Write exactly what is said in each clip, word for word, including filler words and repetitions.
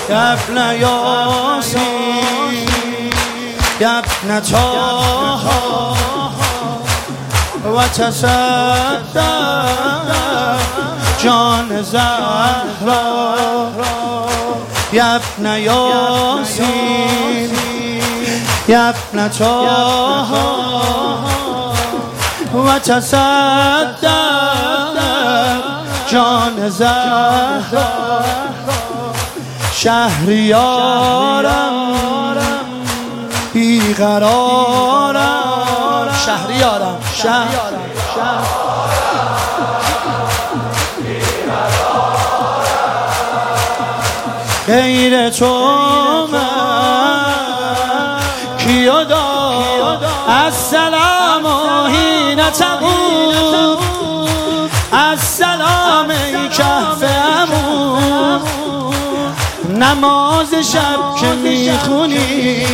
يا ابن ياسين يا ابن طه وتصدق جان زهرا يا ابن ياسين يا ابن طه وتصدق جان زهرا شهریارم بیقرارم شهریارم شهریارم غیر تو من کیو داد السلام حین تقوم السلام ای کهف عموم نماز شب که میخونی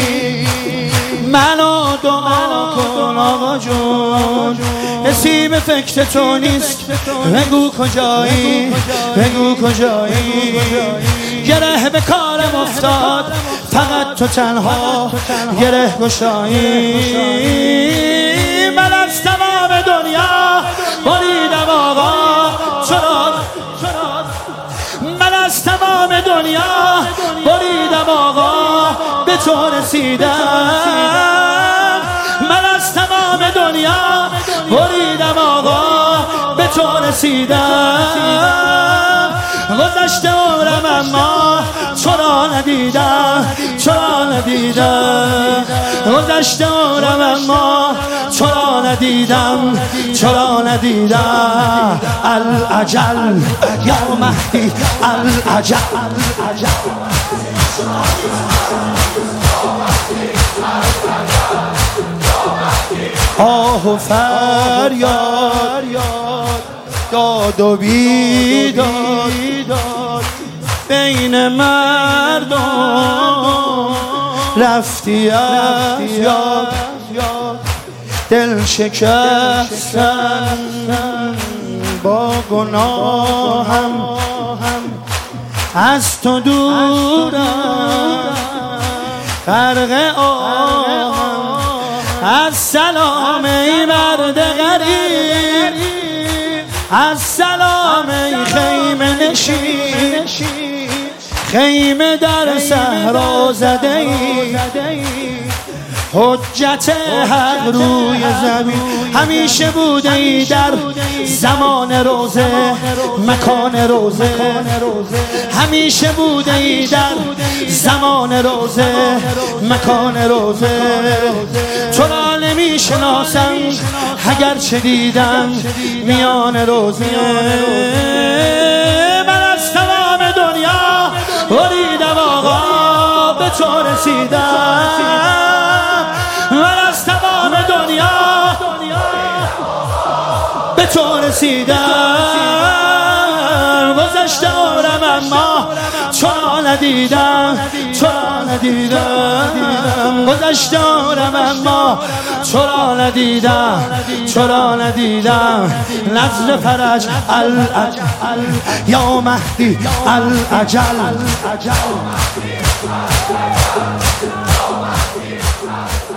منو دعا کن آقا جون حسی به فکر تو نیست بگو کجایی بگو کجایی گره به کارم افتاد فقط تو تنها گره گشایی من از تمام دنیا بریدم آقا چرا من از تمام دنیا بریدم آقا به تو رسیدم من از تمام دنیا بریدم آقا به تو رسیدم گذشته عمرم اما چرا ندیدم چرا ندیدم گذشته عمرم اما چرا ندیدم چرا ندیدم الاجل یا مهدی الاجل آه و فریاد داد و بیداد بین مردم رفتی از یاد دل شکستن با گناهم از تو دورم غرق آهم از سلام ای مرد غریب از سلام ای خیمه نشین خیمه در صحرا زده ای حجت حق روی زمین همیشه بوده ای در زمان روزه مکان روزه همیشه بوده ای در زمان روزه مکان روزه تو را نمی شناسم اگر چه دیدم میان روزه من از تمام دنیا بریدم آقا به تو رسیدم من از تمام دنیا به تو رسیدم گذشته عمرم اما چرا ندیدم چرا ندیدم گذشته عمرم اما چرا ندیدم چرا ندیدم نظر فرج الاجل یا مهدی الاجل